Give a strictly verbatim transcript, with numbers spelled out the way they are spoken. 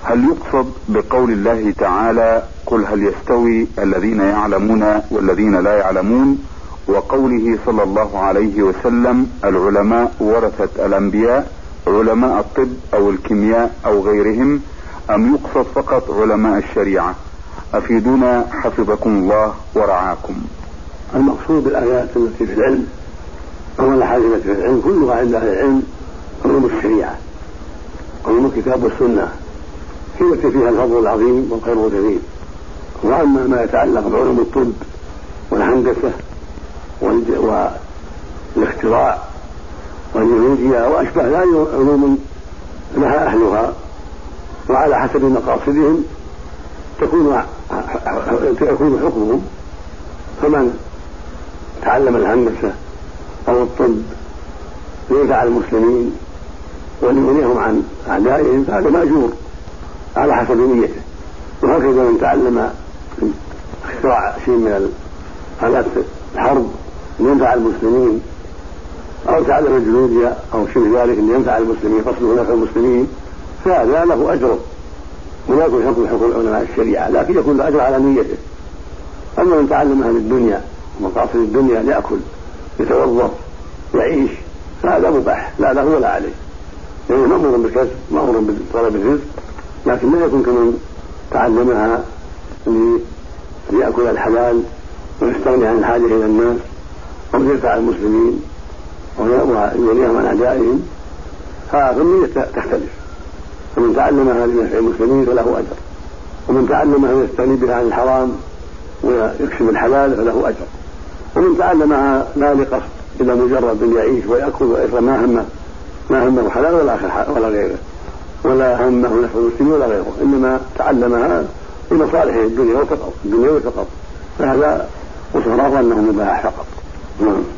هل يقصد بقول الله تعالى قل هل يستوي الذين يعلمون والذين لا يعلمون، وقوله صلى الله عليه وسلم العلماء ورثة الأنبياء، علماء الطب أو الكيمياء أو غيرهم، أم يقصد فقط علماء الشريعة؟ أفيدونا حفظكم الله ورعاكم. المقصود بالآيات التي في العلم أو الأحاديث التي في العلم كلها عند أهل العلم علوم الشريعة، علوم الكتاب والسنة، هي التي فيها الفضل العظيم والخير الكثير. وأما ما يتعلق بعلوم الطب والهندسة والاختراع والجيولوجيا وأشبه لا علوم لها أهلها وعلى حسب مقاصدهم تكون يكون حكمهم. فمن تعلم الهندسة أو الطب لينفع المسلمين وليغنيهم عن أعدائهم فهذا مأجور على حسب نيته. وهكذا من تعلم اختراع شيء من آلات الحرب لينفع المسلمين أو تعلم الجيولوجيا أو شيء ذلك لينفع المسلمين قصده نفع المسلمين فهذا له أجره ولا يكون حكم حكم علماء الشريعة، لكن يكون له أجر على نيته. أما من تعلمها للدنيا ومقاصد الدنيا ليأكل يتوظف يعيش فهذا مباح لا له ولا عليه، يعني مأمور بالكسب مأمور بطلب الرزق، لكن لا يكون كمن تعلمها ليأكل الحلال ويستغني عن الحاجة إلى الناس أو ينفع المسلمين ويوليهم عن أعدائهم، هذا النية تختلف. فمن تعلمها لنفع المسلمين فله أجر، ومن تعلمها ليستغني بها عن الحرام ويكسب الحلال فله أجر، ومن تعلمها لا لقصد إلا مجرد أن يعيش ويأكل ويشرب ما همه ما همه حلال ولا ولا غيره ولا همه نفع المسلمين ولا غيره، إنما تعلمها لمصالح الدنيا فقط الدنيا فقط، فهذا وصف أنه مباح فقط.